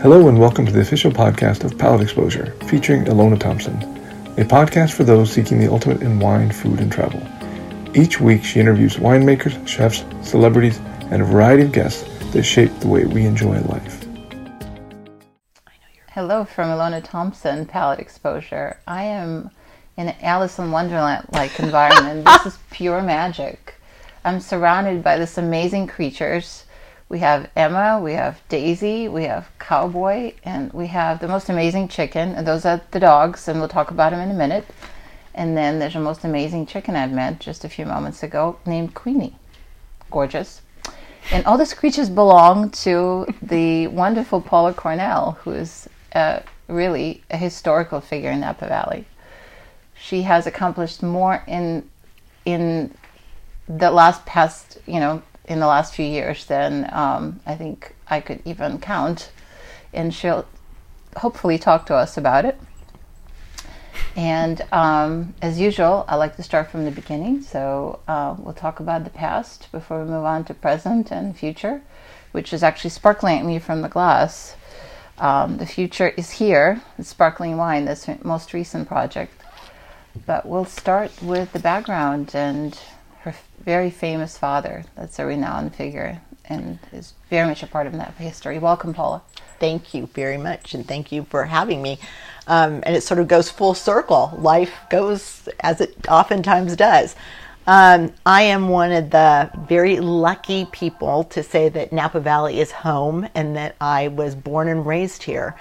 Hello and welcome to the official podcast of Palate Exposure, featuring Ilona Thompson, a podcast for those seeking the ultimate in wine, food, and travel. Each week she interviews winemakers, chefs, celebrities, and a variety of guests that shape the way we enjoy life. Hello from Ilona Thompson, Palate Exposure. I am in an Alice in Wonderland-like environment. This is pure magic. I'm surrounded by this amazing creatures. We have Emma, we have Daisy, we have Cowboy, and we have the most amazing chicken. And those are the dogs, and we'll talk about them in a minute. And then there's the most amazing chicken I've met just a few moments ago named Queenie. Gorgeous. And all these creatures belong to the wonderful Paula Cornell, who is really a historical figure in Napa Valley. She has accomplished more in the last few years than I think I could even count, and she'll hopefully talk to us about it. And as usual, I like to start from the beginning, so we'll talk about the past before we move on to present and future, which is actually sparkling at me from the glass. The future is here, the sparkling wine, this most recent project. But we'll start with the background and her very famous father. That's a renowned figure and is very much a part of Napa history. Welcome, Paula. Thank you very much, and thank you for having me. And it sort of goes full circle. Life goes as it oftentimes does. I am one of the very lucky people to say that Napa Valley is home and that I was born and raised here.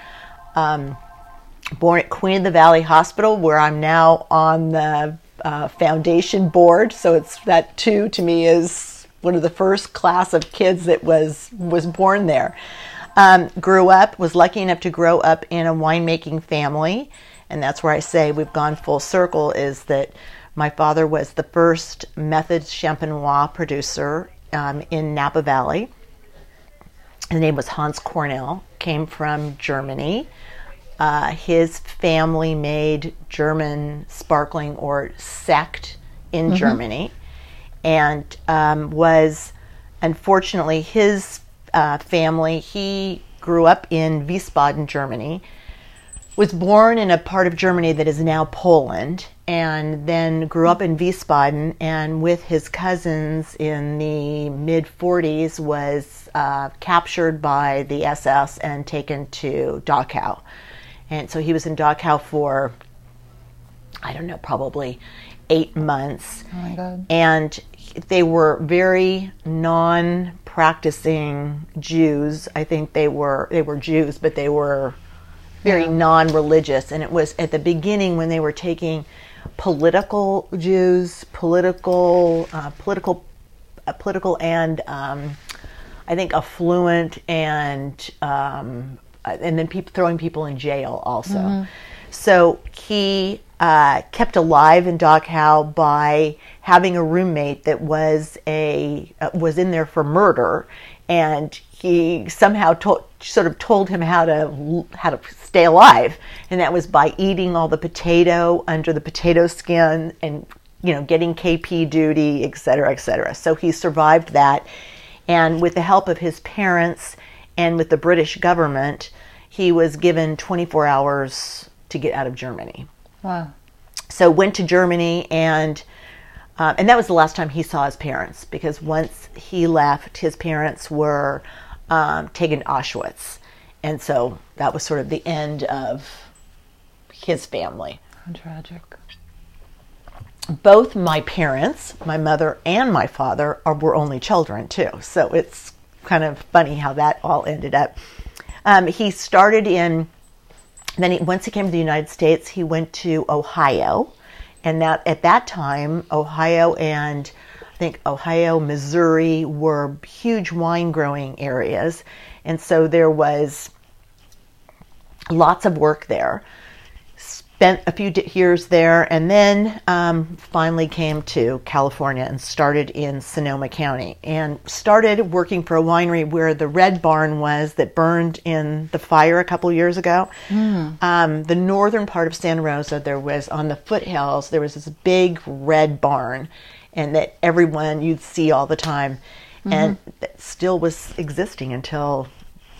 Born at Queen of the Valley Hospital, where I'm now on the foundation board, so it's that too to me is one of the first class of kids that was born there. Was lucky enough to grow up in a winemaking family, and that's where I say we've gone full circle, is that my father was the first method champenois producer in Napa Valley. His name was Hans Cornell, came from Germany. His family made German sparkling or Sekt in Germany, and was, unfortunately, his family, he grew up in Wiesbaden, Germany, was born in a part of Germany that is now Poland, and then grew up in Wiesbaden, and with his cousins in the mid-40s was captured by the SS and taken to Dachau. And so he was in Dachau for, I don't know, probably 8 months. Oh my God. And they were very non-practicing Jews. I think they were Jews, but they were very non-religious. And it was at the beginning when they were taking political Jews, political and I think affluent and then throwing people in jail also. So he kept alive in Dachau by having a roommate that was in there for murder, and he somehow told him how to stay alive, and that was by eating all the potato under the potato skin and getting KP duty, etc., etc. So he survived that, and with the help of his parents and with the British government, he was given 24 hours to get out of Germany. Wow. So went to Germany, and that was the last time he saw his parents, because once he left, his parents were taken to Auschwitz. And so that was sort of the end of his family. How tragic. Both my parents, my mother and my father, were only children too. So it's kind of funny how that all ended up. He started once he came to the United States, he went to Ohio, and that at that time, Ohio and I think Ohio, Missouri were huge wine growing areas, and so there was lots of work there. Spent a few years there, and then finally came to California and started in Sonoma County, and started working for a winery where the Red Barn was that burned in the fire a couple years ago. The northern part of Santa Rosa, there was on the foothills, there was this big red barn, and that everyone you'd see all the time, and that still was existing until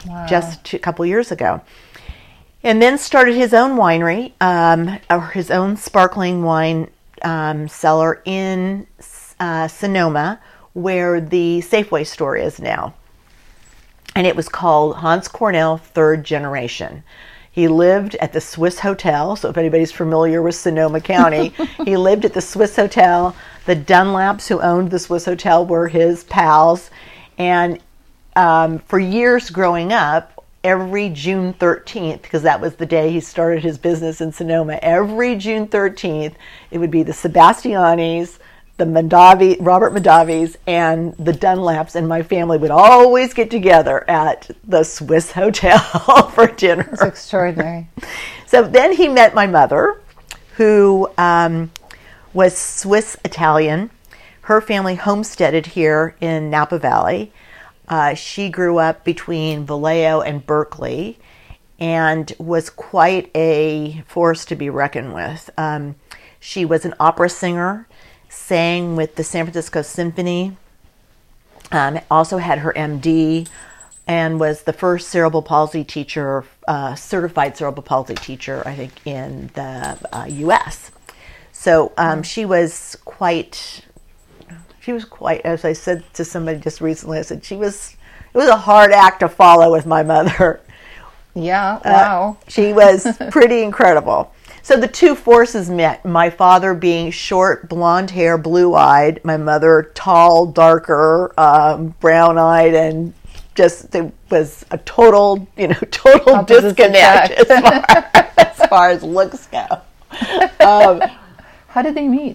just a couple years ago. And then started his own winery, or his own sparkling wine cellar in Sonoma, where the Safeway store is now. And it was called Hans Cornell Third Generation. He lived at the Swiss Hotel, so if anybody's familiar with Sonoma County, he lived at the Swiss Hotel. The Dunlaps who owned the Swiss Hotel were his pals. And for years growing up, every June 13th, because that was the day he started his business in Sonoma, every June 13th, it would be the Sebastianis, the Robert Mondavis, and the Dunlaps, and my family would always get together at the Swiss Hotel for dinner. It's extraordinary. So then he met my mother, who was Swiss Italian. Her family homesteaded here in Napa Valley. She grew up between Vallejo and Berkeley and was quite a force to be reckoned with. She was an opera singer, sang with the San Francisco Symphony, also had her MD, and was the first cerebral palsy teacher, certified cerebral palsy teacher, I think, in the U.S. So she was quite, as I said to somebody just recently, I said, it was a hard act to follow with my mother. Yeah, wow. She was pretty incredible. So the two forces met, my father being short, blonde hair, blue-eyed, my mother tall, darker, brown-eyed, and just it was a total disconnect as far as looks go. How did they meet?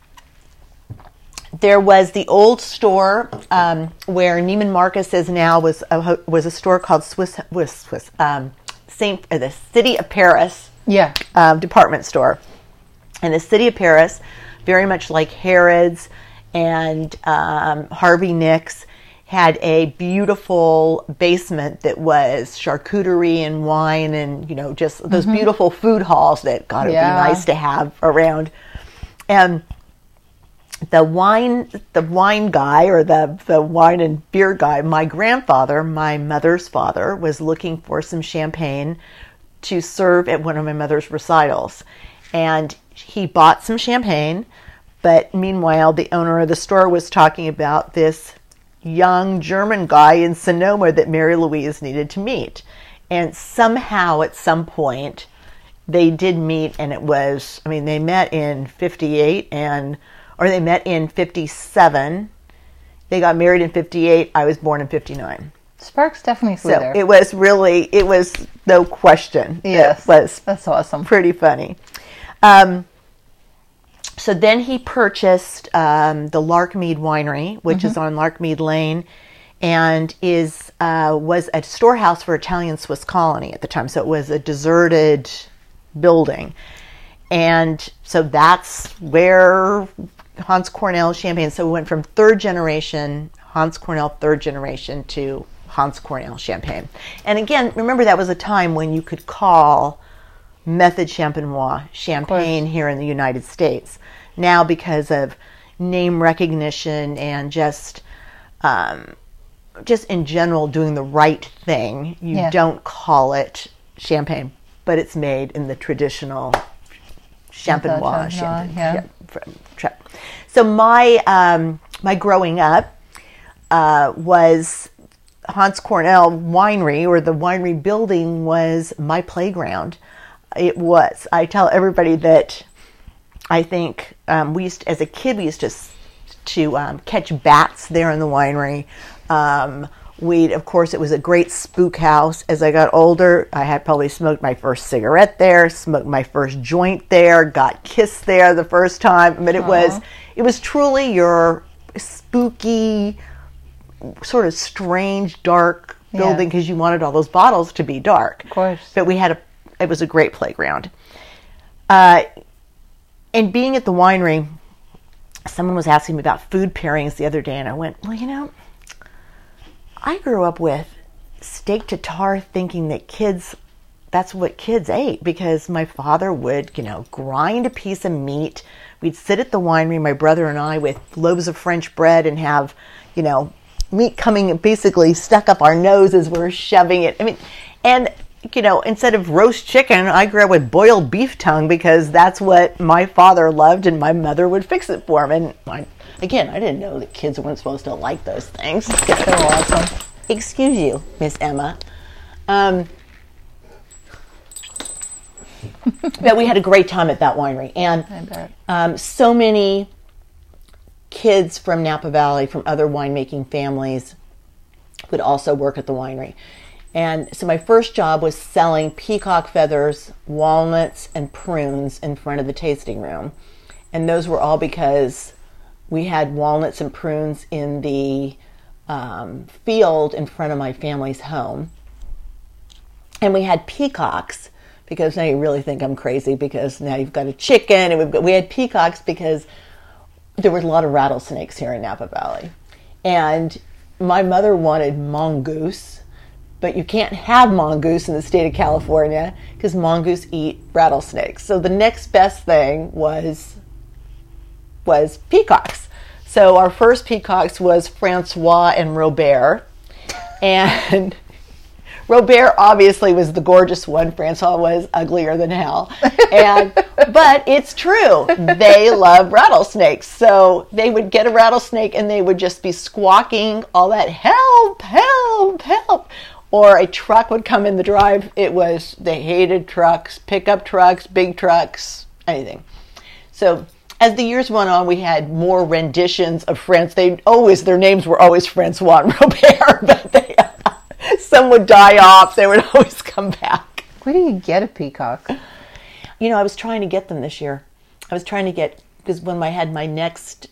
There was the old store where Neiman Marcus is now was a store called the City of Paris. Yeah. Department store. And the City of Paris, very much like Harrods and Harvey Nicks, had a beautiful basement that was charcuterie and wine and, just those beautiful food halls that, God, it would be nice to have around. And the wine guy, or the wine and beer guy, my grandfather, my mother's father, was looking for some champagne to serve at one of my mother's recitals. And he bought some champagne, but meanwhile, the owner of the store was talking about this young German guy in Sonoma that Mary Louise needed to meet. And somehow, at some point, they did meet, and they met in 58, or they met in 57. They got married in 58. I was born in 59. Sparks definitely flew there. It was no question. Yes, that's awesome. Pretty funny. So then he purchased the Larkmead Winery, which is on Larkmead Lane, and was a storehouse for Italian Swiss colony at the time. So it was a deserted building. And so that's where Hans Cornell Champagne. So we went from third generation, Hans Cornell third generation, to Hans Cornell Champagne. And again, remember that was a time when you could call Method Champenois champagne here in the United States. Now, because of name recognition and just in general doing the right thing, you don't call it champagne, but it's made in the traditional Champenois champagne. Yeah. So my growing up was Hans Cornell Winery, or the winery building, was my playground. It was. I tell everybody that I think as a kid, we used to catch bats there in the winery. Of course, it was a great spook house. As I got older, I had probably smoked my first cigarette there, smoked my first joint there, got kissed there the first time. But it was truly your spooky, sort of strange, dark building, because you wanted all those bottles to be dark. Of course. But it was a great playground. And being at the winery, someone was asking me about food pairings the other day, and I went, well, I grew up with steak tartare, thinking that that's what kids ate, because my father would, grind a piece of meat. We'd sit at the winery, my brother and I, with loaves of French bread and have, meat coming basically stuck up our noses. We're shoving it. I mean, and instead of roast chicken, I grew up with boiled beef tongue because that's what my father loved, and my mother would fix it for him. And again, I didn't know that kids weren't supposed to like those things. So awesome. Excuse you, Miss Emma. But we had a great time at that winery, and I bet. So many kids from Napa Valley, from other winemaking families, would also work at the winery. And so my first job was selling peacock feathers, walnuts, and prunes in front of the tasting room. And those were all because we had walnuts and prunes in the field in front of my family's home. And we had peacocks, because now you really think I'm crazy, because now you've got a chicken, and we had peacocks because there was a lot of rattlesnakes here in Napa Valley. And my mother wanted mongoose, but you can't have mongoose in the state of California because mongoose eat rattlesnakes. So the next best thing was peacocks. So our first peacocks was Francois and Robert. And Robert obviously was the gorgeous one. Francois was uglier than hell. But it's true. They love rattlesnakes. So they would get a rattlesnake and they would just be squawking all that, help, help, help. Or a truck would come in the drive. They hated trucks, pickup trucks, big trucks, anything. So as the years went on, we had more renditions of their names were always Francois and Robert, but some would die off. They would always come back. Where do you get a peacock? I was trying to get them this year. Because when I had my next,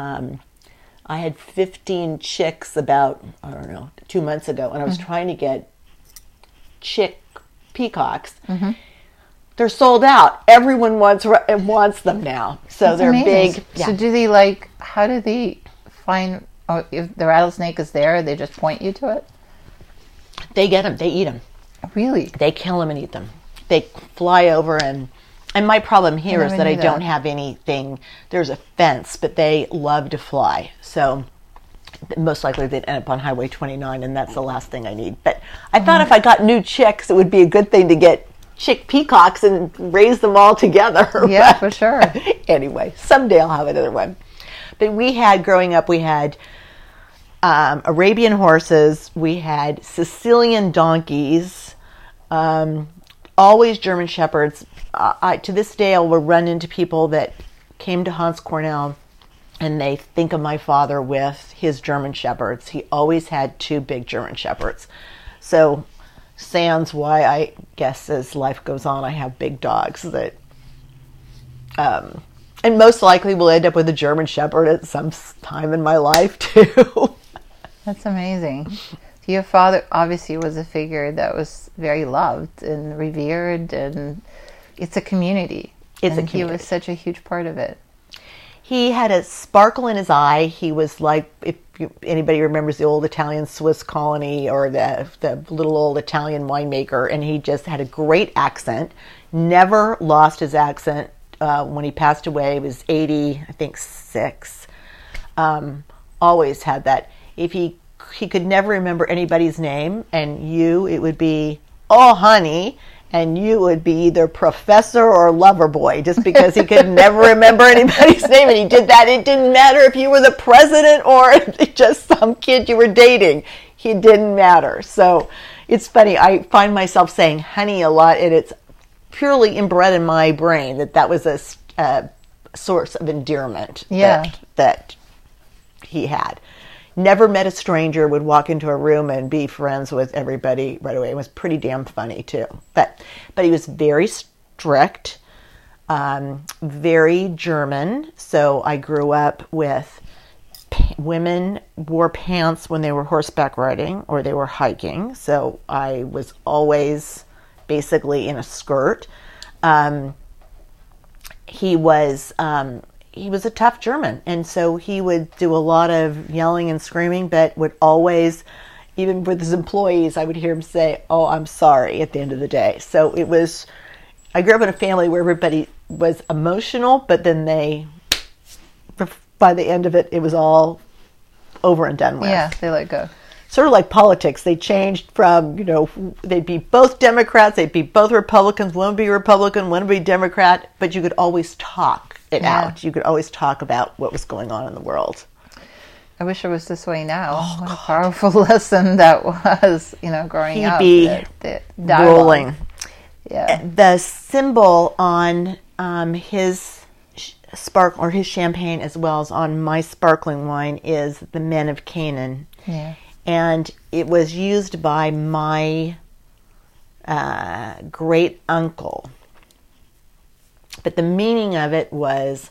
I had 15 chicks about, 2 months ago, and I was trying to get chick peacocks. Mm-hmm. They're sold out. Everyone wants them now. So That's they're amazing. big. Yeah. So how do they find, if the rattlesnake is there, they just point you to it? They get them. They eat them. Really? They kill them and eat them. They fly over and my problem here is that I don't have anything. There's a fence, but they love to fly. So most likely they'd end up on Highway 29, and that's the last thing I need. But I thought if I got new chicks, it would be a good thing to get chick peacocks and raise them all together. Yeah, for sure. Anyway, someday I'll have another one. But growing up, we had Arabian horses, we had Sicilian donkeys, always German shepherds. To this day, I will run into people that came to Hans Cornell and they think of my father with his German shepherds. He always had 2 big German shepherds. So sans why I guess as life goes on, I have big dogs that, and most likely will end up with a German shepherd at some time in my life too. That's amazing. Your father obviously was a figure that was very loved and revered, and it's a community. He was such a huge part of it. He had a sparkle in his eye. He was like, if anybody remembers the old Italian Swiss colony or the little old Italian winemaker, and he just had a great accent. Never lost his accent. When he passed away, he was 80, I think 6. Always had that. If he could never remember anybody's name, and it would be, oh honey, and you would be either professor or lover boy, just because he could never remember anybody's name, and he did that. It didn't matter if you were the president or just some kid you were dating. It didn't matter. So it's funny. I find myself saying honey a lot, and it's purely inbred in my brain that was a source of endearment that he had. Never met a stranger, would walk into a room and be friends with everybody right away. It was pretty damn funny too. But he was very strict, very German. So I grew up with women wore pants when they were horseback riding or they were hiking. So I was always basically in a skirt. He was a tough German, and so he would do a lot of yelling and screaming, but would always, even with his employees, I would hear him say, oh, I'm sorry at the end of the day. So I grew up in a family where everybody was emotional, but then by the end of it, it was all over and done with. Yeah, they let go. Sort of like politics. They changed from, they'd be both Democrats, they'd be both Republicans, one would be Republican, one would be Democrat, but you could always talk it out. You could always talk about what was going on in the world. I wish it was this way now. What a powerful lesson that was, growing up. He'd be rolling. Yeah. The symbol on his his champagne, as well as on my sparkling wine, is the Men of Canaan. Yeah. And it was used by my great uncle. But the meaning of it was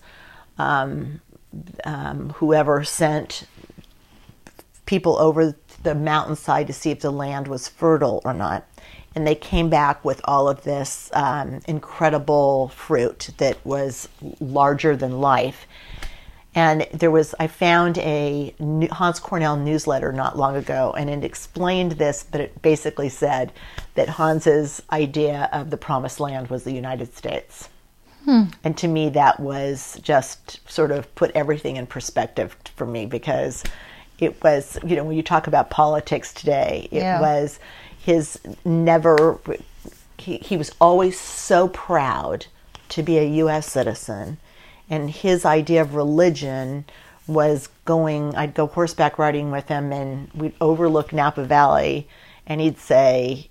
whoever sent people over the mountainside to see if the land was fertile or not. And they came back with all of this incredible fruit that was larger than life. And I found a Hans Cornell newsletter not long ago, and it explained this, but it basically said that Hans's idea of the promised land was the United States. And to me, that was just sort of put everything in perspective for me, because it was, when you talk about politics today, it was he was always so proud to be a U.S. citizen. And his idea of religion was I'd go horseback riding with him, and we'd overlook Napa Valley, and he would say,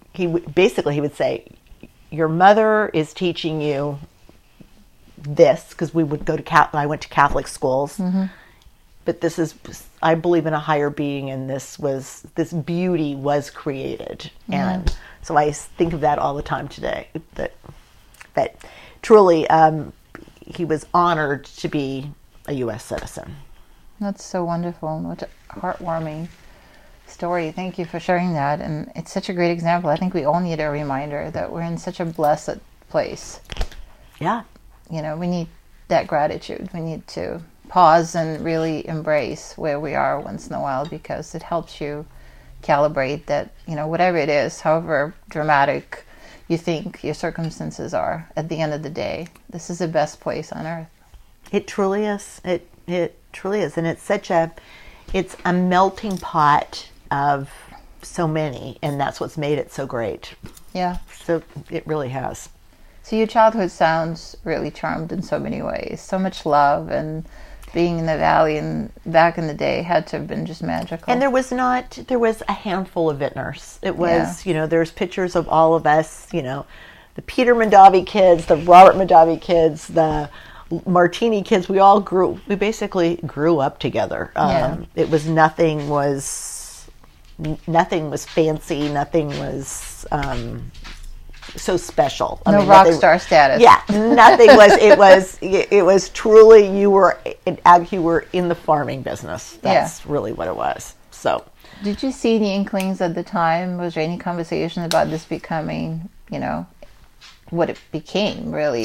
your mother is teaching you this, because I went to Catholic schools, but I believe in a higher being, and this beauty was created. And so I think of that all the time today, that truly, he was honored to be a U.S. citizen. That's so wonderful. What a heartwarming story. Thank you for sharing that. And it's such a great example. I think we all need a reminder that we're in such a blessed place. Yeah. We need that gratitude. We need to pause and really embrace where we are once in a while, because it helps you calibrate that, whatever it is, however dramatic you think your circumstances are, at the end of the day, this is the best place on earth. It truly is. It truly is. And it's it's a melting pot of so many, and that's what's made it so great. Yeah. So it really has. So your childhood sounds really charmed in so many ways. So much love, and being in the valley and back in the day had to have been just magical. And there was a handful of vintners. It was, there's pictures of all of us, the Peter Mondavi kids, the Robert Mondavi kids, the Martini kids. We basically grew up together. It was nothing was fancy, nothing was so special. No rock star status. Yeah, nothing was. It was truly you were in the farming business. That's really what it was. So, did you see any inklings at the time? Was there any conversation about this becoming, what it became really?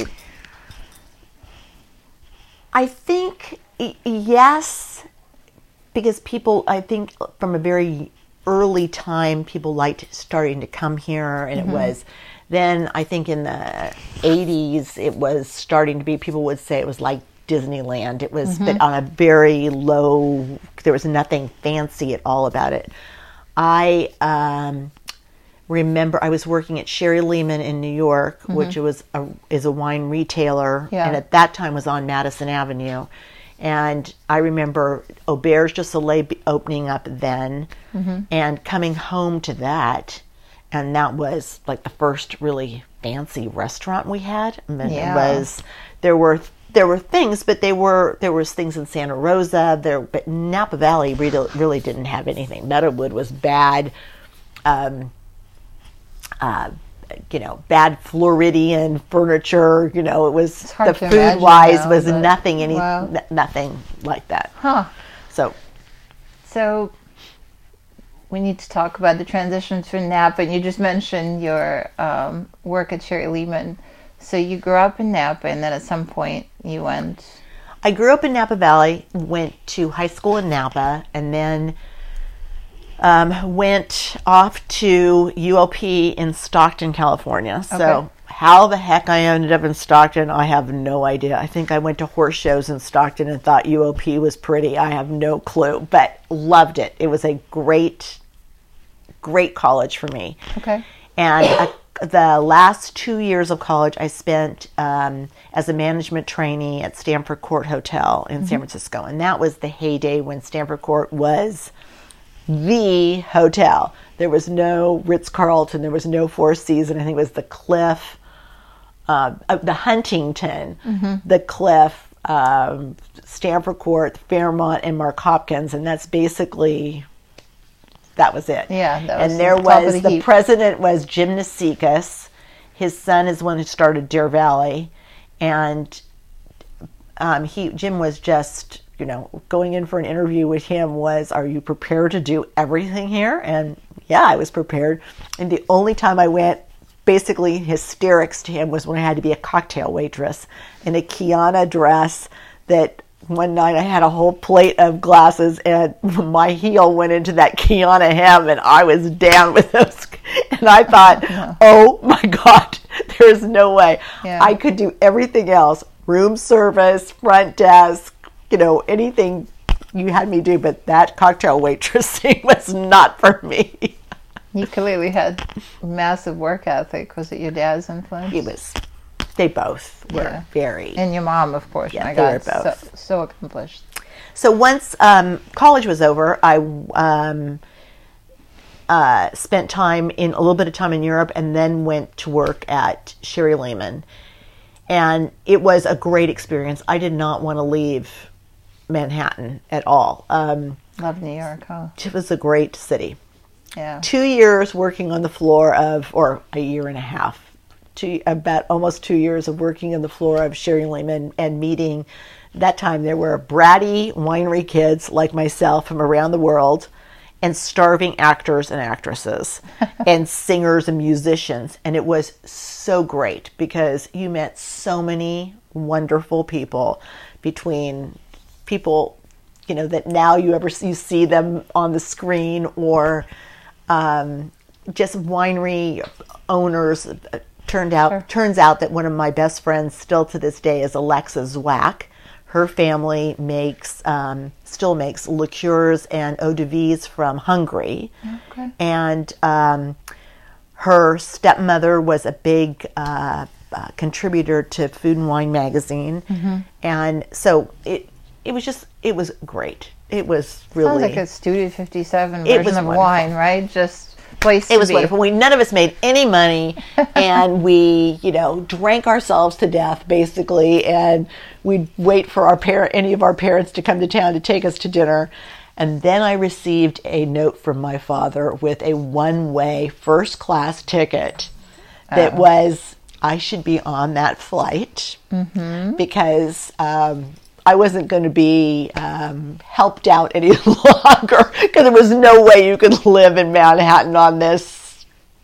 I think yes, because I think from a very early time, people liked starting to come here, and it was. Then I think in the 80s, it was starting to be, people would say it was like Disneyland. It was but on a very low, there was nothing fancy at all about it. I remember I was working at Sherry Lehman in New York, which is a wine retailer, and at that time was on Madison Avenue. And I remember Auberge de Soleil opening up then, and coming home to that. And that was like the first really fancy restaurant we had. I mean, there were things, but there was things in Santa Rosa but Napa Valley really didn't have anything. Meadowood was bad, bad Floridian furniture. It was the food wise was nothing nothing like that. So we need to talk about the transition to Napa. And you just mentioned your work at Sherry Lehman. So you grew up in Napa, and then at some point you went... I grew up in Napa Valley, went to high school in Napa, and then went off to UOP in Stockton, California. So how the heck I ended up in Stockton, I have no idea. I think I went to horse shows in Stockton and thought UOP was pretty. I have no clue, but loved it. It was a great college for me. Okay. And the last 2 years of college I spent as a management trainee at Stamford Court Hotel in San Francisco. And that was the heyday when Stamford Court was the hotel. There was no Ritz-Carlton. There was no Four Seasons. I think it was the Cliff, the Huntington, the Cliff, Stamford Court, Fairmont, and Mark Hopkins. And that's basically... that was it. Yeah, that was and there top of was the the heap. president was Jim Nasicas. His son is one who started Deer Valley, and Jim was just going in for an interview with him was, are you prepared to do everything here? And yeah, I was prepared. And the only time I went basically hysterics to him was when I had to be a cocktail waitress in a Kiana dress that. One night I had a whole plate of glasses and my heel went into that Kiana hem and I was down with those. And I thought, oh my God, there's no way. Yeah. I could do everything else. Room service, front desk, anything you had me do. But that cocktail waitressing was not for me. You clearly had massive work ethic. Was it your dad's influence? They both were very... And your mom, of course. Yeah, My they were God, both. so accomplished. So once college was over, I spent a little bit of time in Europe and then went to work at Sherry Lehman. And it was a great experience. I did not want to leave Manhattan at all. Love New York, huh? It was a great city. Yeah. 2 years working on the floor or a year and a half. About almost 2 years of working on the floor of Sherry Lehman and meeting. That time there were bratty winery kids like myself from around the world and starving actors and actresses and singers and musicians. And it was so great because you met so many wonderful people, between people, that now you see them on the screen, or just winery owners. Turns out that one of my best friends still to this day is Alexa Zwack. Her family still makes liqueurs and eau de vie from Hungary. Okay. And her stepmother was a big contributor to Food and Wine magazine. And so it was great. It was really... Sounds like a Studio 57 It was version of wonderful. wine, right? Just place to It was be. wonderful. None of us made any money, and we, drank ourselves to death basically. And we'd wait for any of our parents to come to town to take us to dinner. And then I received a note from my father with a one-way first-class ticket that was I should be on that flight because I wasn't going to be helped out any longer, because there was no way you could live in Manhattan on this,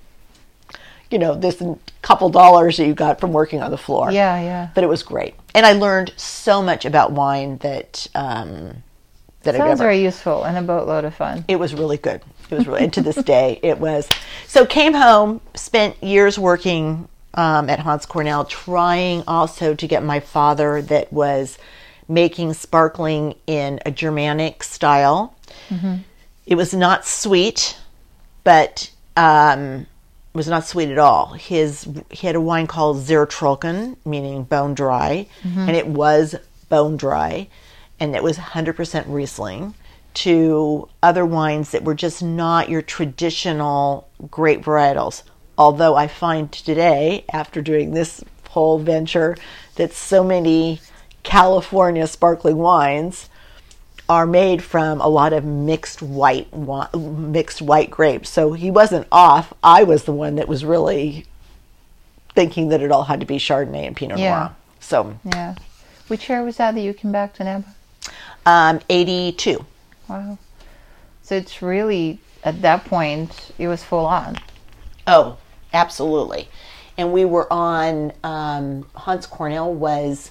this couple dollars that you got from working on the floor. Yeah. But it was great. And I learned so much about wine that Sounds very useful and a boatload of fun. it was really good. It was really, and to this day it was. So came home, spent years working at Hans Cornell, trying also to get my father, that was making sparkling in a Germanic style. It was not sweet, but it was not sweet at all. He had a wine called Zertrolken, meaning bone dry, and it was bone dry, and it was 100% Riesling, to other wines that were just not your traditional grape varietals. Although I find today, after doing this whole venture, that so many California sparkling wines are made from a lot of mixed white grapes. So he wasn't off. I was the one that was really thinking that it all had to be Chardonnay and Pinot Noir. So Yeah. Which year was that you came back to Napa? 82. Wow. So it's really, at that point, it was full on. Oh, absolutely. And we were on, Hans Cornell was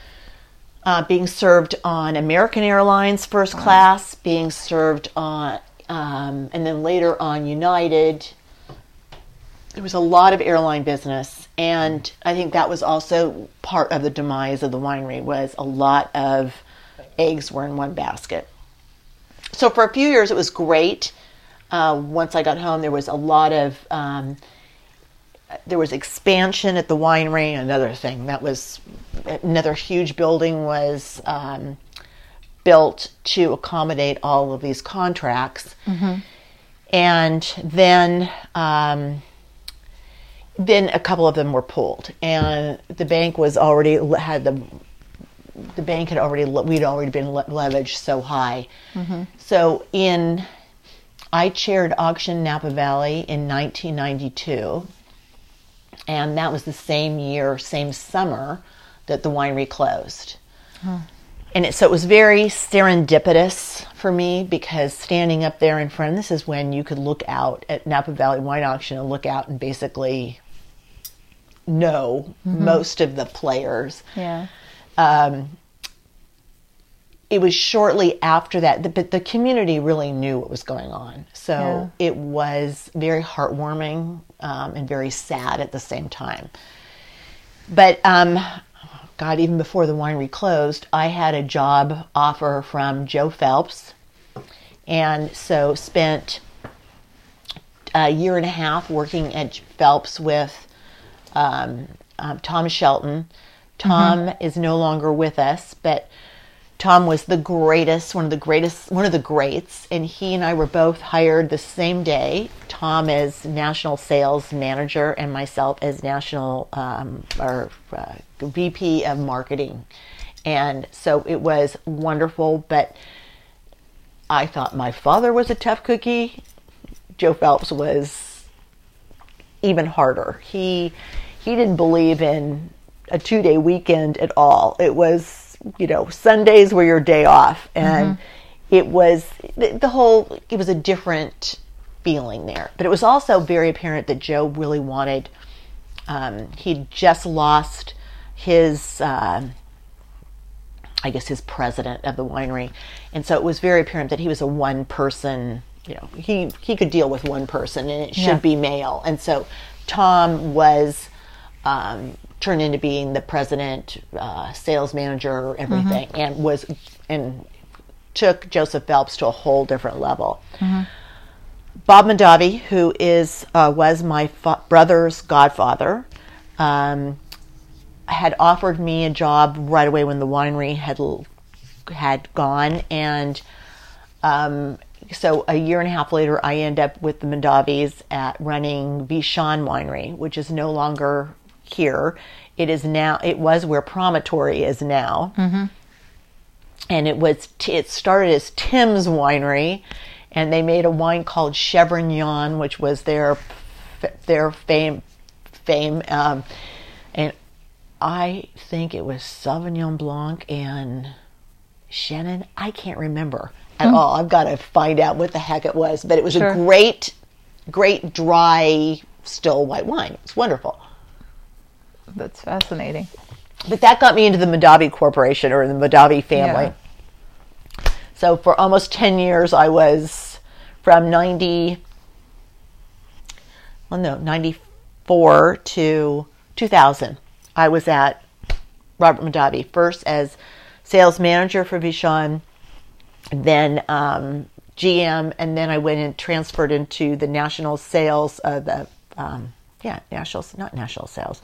being served on American Airlines first class, being served on, and then later on United. There was a lot of airline business, And I think that was also part of the demise of the winery, was a lot of eggs were in one basket. So for a few years it was great. Once I got home, there was a lot of, there was expansion at the winery. Another huge building was built to accommodate all of these contracts. Mm-hmm. And then a couple of them were pulled, and the bank was already had the bank had already, we'd already been leveraged so high. Mm-hmm. So I chaired Auction Napa Valley in 1992, and that was the same year, same summer that the winery closed. Huh. And so it was very serendipitous for me, because standing up there in front, this is when you could look out at Napa Valley Wine Auction and look out and basically know most of the players. Yeah. It was shortly after that, but the community really knew what was going on. So it was very heartwarming and very sad at the same time. But God, even before the winery closed, I had a job offer from Joe Phelps, and so spent a year and a half working at Phelps with Tom Shelton. Tom is no longer with us, but Tom was the greatest, one of the greats, and he and I were both hired the same day. Tom as national sales manager and myself as national VP of marketing. And so it was wonderful, but I thought my father was a tough cookie. Joe Phelps was even harder. He didn't believe in a 2-day weekend at all. It was, Sundays were your day off, and it was it was a different feeling there. But it was also very apparent that Joe really wanted, he'd just lost his, his president of the winery. And so it was very apparent that he was a one person, he could deal with one person, and it should be male. And so Tom was, turned into being the president, sales manager, everything, and took Joseph Phelps to a whole different level. Bob Mondavi, who was my brother's godfather, had offered me a job right away when the winery had gone, and so a year and a half later, I ended up with the Mondavis at running Vishon Winery, which is no longer here. It was where Promontory is now. And it started as Tim's Winery, and they made a wine called Chevrignon, which was their fame. And I think it was Sauvignon Blanc and Chenin. I can't remember at all. I've got to find out what the heck it was. But it was a great, great dry, still white wine. It was wonderful. That's fascinating. But that got me into the Mondavi Corporation, or the Mondavi family. Yeah. So for almost 10 years, I was from 94 to 2000. I was at Robert Mondavi, first as sales manager for Vishon, then GM, and then I went and transferred into the national sales, national sales.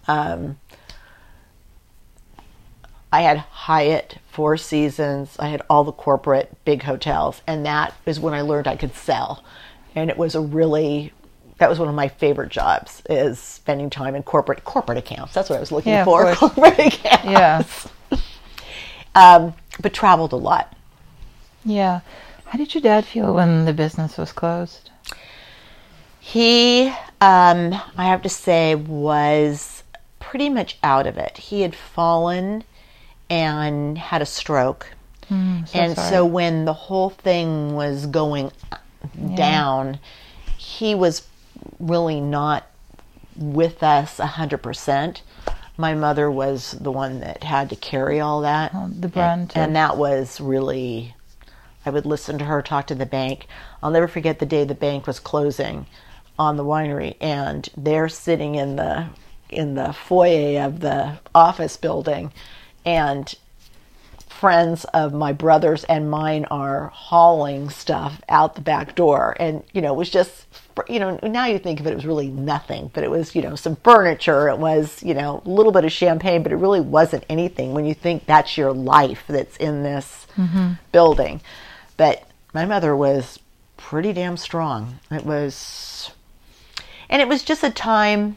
I had Hyatt, Four Seasons, I had all the corporate big hotels, and that is when I learned I could sell. And it was that was one of my favorite jobs, is spending time in corporate accounts. That's what I was looking for, corporate accounts. Yeah. But traveled a lot. Yeah. How did your dad feel when the business was closed? He, I have to say, was pretty much out of it. He had fallen and had a stroke. So when the whole thing was going down, he was really not with us 100%. My mother was the one that had to carry all that. The brunt. And that was really, I would listen to her talk to the bank. I'll never forget the day the bank was closing on the winery, and they're sitting in the in the foyer of the office building, and friends of my brothers and mine are hauling stuff out the back door. And, it was just, now you think of it, it was really nothing, but it was, some furniture. It was, a little bit of champagne, but it really wasn't anything when you think that's your life that's in this building. But my mother was pretty damn strong. It was just a time,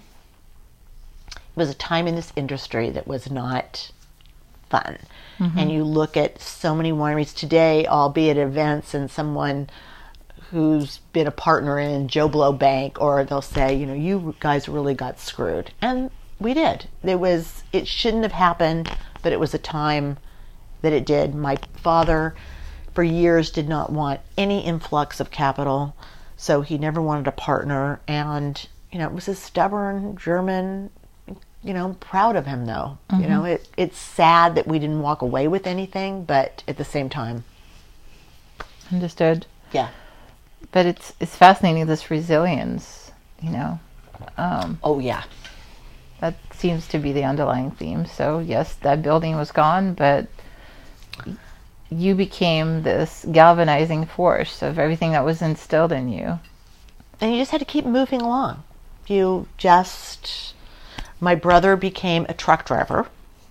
in this industry that was not fun. And you look at so many wineries today, albeit events, and someone who's been a partner in Joe Blow Bank, or they'll say, you guys really got screwed. And we did. It shouldn't have happened, but it was a time that it did. My father, for years, did not want any influx of capital, so he never wanted a partner. And, it was a stubborn German, proud of him, though. It's sad that we didn't walk away with anything, but at the same time. Understood. Yeah. But it's fascinating, this resilience, oh, yeah. That seems to be the underlying theme. So, yes, that building was gone, but you became this galvanizing force of everything that was instilled in you. And you just had to keep moving along. My brother became a truck driver,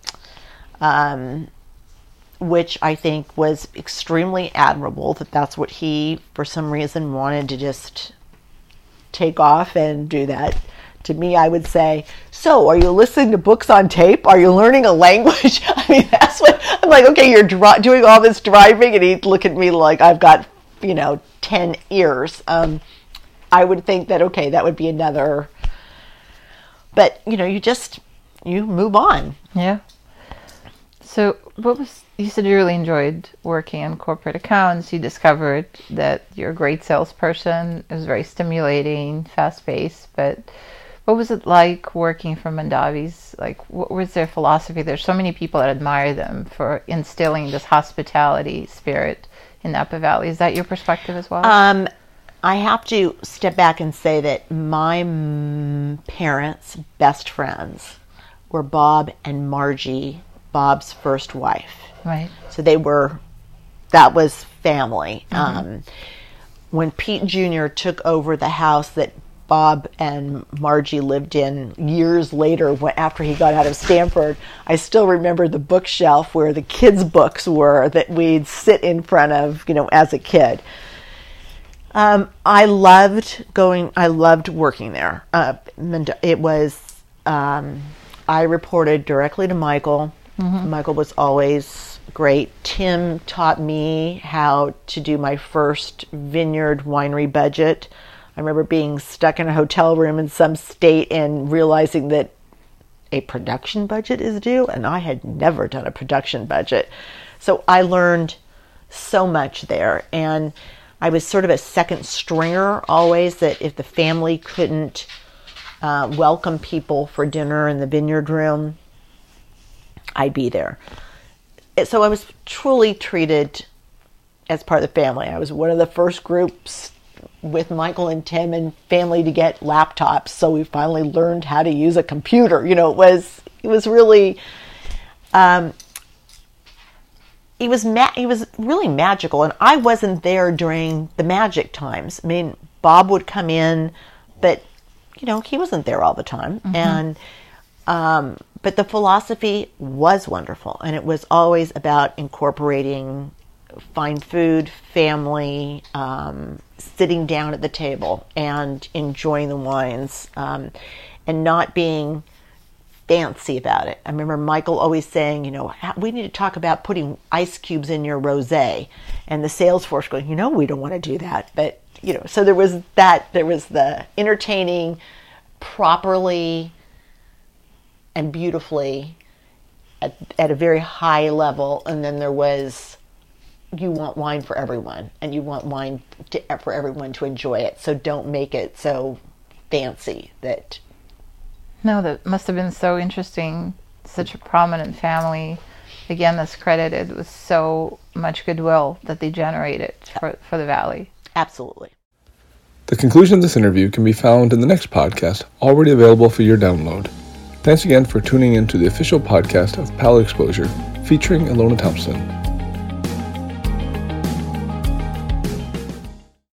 which I think was extremely admirable, that's what he, for some reason, wanted to just take off and do that. To me, I would say, so are you listening to books on tape? Are you learning a language? I mean, that's what, I'm like, okay, you're doing all this driving, and he'd look at me like I've got, 10 ears. I would think that, okay, that would be another, but, you move on. Yeah. So you said you really enjoyed working in corporate accounts. You discovered that you're a great salesperson. It was very stimulating, fast-paced, but what was it like working for Mondavi's? Like, what was their philosophy? There's so many people that admire them for instilling this hospitality spirit in Napa Valley. Is that your perspective as well? I have to step back and say that my parents' best friends were Bob and Margie, Bob's first wife. Right. So that was family. When Pete Jr. took over the house that Bob and Margie lived in years later, after he got out of Stanford, I still remember the bookshelf where the kids' books were that we'd sit in front of, as a kid. I loved working there. It was, I reported directly to Michael. Michael was always great. Tim taught me how to do my first vineyard winery budget. I remember being stuck in a hotel room in some state and realizing that a production budget is due, and I had never done a production budget. So I learned so much there, and I was sort of a second stringer always, that if the family couldn't welcome people for dinner in the vineyard room, I'd be there. So I was truly treated as part of the family. I was one of the first groups with Michael and Tim and family to get laptops, so we finally learned how to use a computer. It was really, it was really magical, and I wasn't there during the magic times. I mean, Bob would come in, but he wasn't there all the time, and but the philosophy was wonderful, and it was always about incorporating fine food, family, sitting down at the table and enjoying the wines, and not being fancy about it. I remember Michael always saying, we need to talk about putting ice cubes in your rosé, and the sales force going, we don't want to do that. But, so there was the entertaining properly and beautifully at a very high level, and then there was, you want wine for everyone, and you want wine for everyone to enjoy it, so don't make it so fancy that... No, that must have been so interesting. Such a prominent family, again, that's credited with so much goodwill that they generated for the Valley. Absolutely. The conclusion of this interview can be found in the next podcast, already available for your download. Thanks again for tuning in to the official podcast of Palate Exposure, featuring Ilona Thompson.